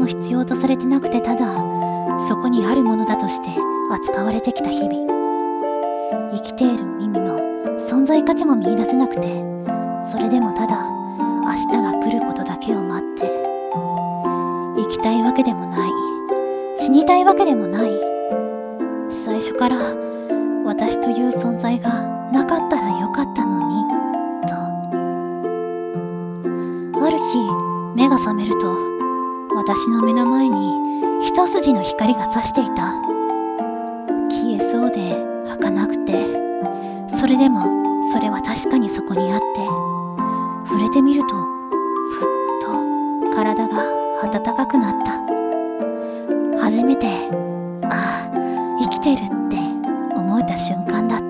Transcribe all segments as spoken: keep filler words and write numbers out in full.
も必要とされてなくて、ただそこにあるものだとして扱われてきた日々。生きている意味も存在価値も見出せなくて、それでもただ明日が来ることだけを待って、生きたいわけでもない、死にたいわけでもない、最初から私という存在がなかったらよかったのにと。ある日目が覚めると、私の目の前に一筋の光が差していた。消えそうで儚くて、それでもそれは確かにそこにあって、触れてみるとふっと体が温かくなった。初めて、ああ生きてるって思えた瞬間だった。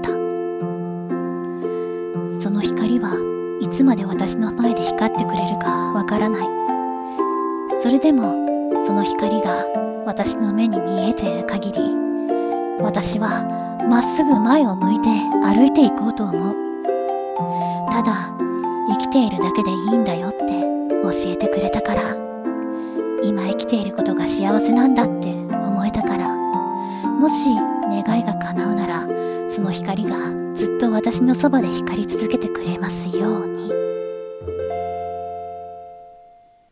その光はいつまで私の前で光ってくれるかわからない。それでもその光が私の目に見えている限り、私はまっすぐ前を向いて歩いていこうと思う。ただ生きているだけでいいんだよって教えてくれたから、今生きていることが幸せなんだって思えたから、もし願いが叶うなら、その光がずっと私のそばで光り続けてくれますように。